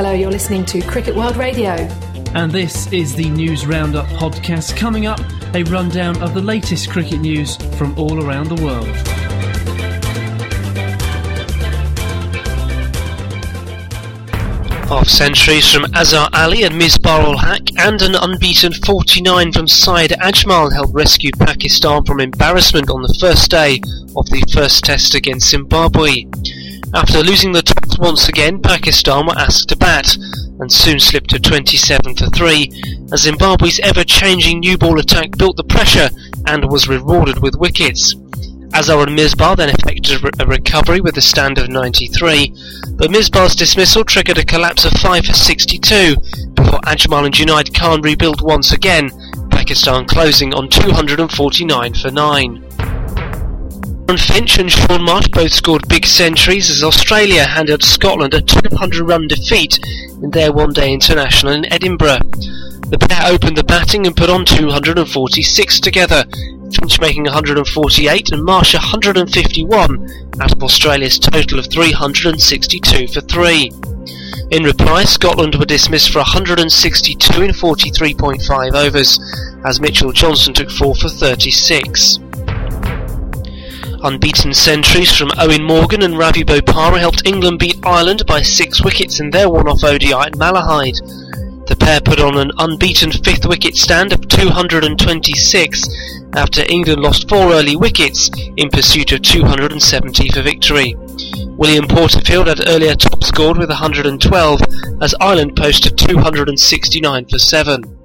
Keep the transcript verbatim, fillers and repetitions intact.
Hello, you're listening to Cricket World Radio. And this is the News Roundup podcast. Coming up, a rundown of the latest cricket news from all around the world. Half centuries from Azhar Ali and Misbah ul Haq and an unbeaten forty-nine from Syed Ajmal helped rescue Pakistan from embarrassment on the first day of the first test against Zimbabwe. After losing the toss once again, Pakistan were asked to bat and soon slipped to twenty-seven for three as Zimbabwe's ever-changing new ball attack built the pressure and was rewarded with wickets. Azhar and Misbah then effected a recovery with a stand of ninety-three, but Misbah's dismissal triggered a collapse of five for sixty-two before Ajmal and Junaid Khan rebuilt once again, Pakistan closing on two hundred forty-nine for nine. Aaron Finch and Shaun Marsh both scored big centuries as Australia handed Scotland a two hundred run defeat in their one-day international in Edinburgh. The pair opened the batting and put on two hundred forty-six together, Finch making one hundred forty-eight and Marsh one hundred fifty-one out of Australia's total of three hundred sixty-two for three. In reply, Scotland were dismissed for one hundred sixty-two in forty-three point five overs as Mitchell Johnson took four for thirty-six. Unbeaten centuries from Owen Morgan and Ravi Bopara helped England beat Ireland by six wickets in their one-off O D I at Malahide. The pair put on an unbeaten fifth wicket stand of two hundred twenty-six after England lost four early wickets in pursuit of two hundred seventy for victory. William Porterfield had earlier top scored with one hundred twelve as Ireland posted two hundred sixty-nine for seven.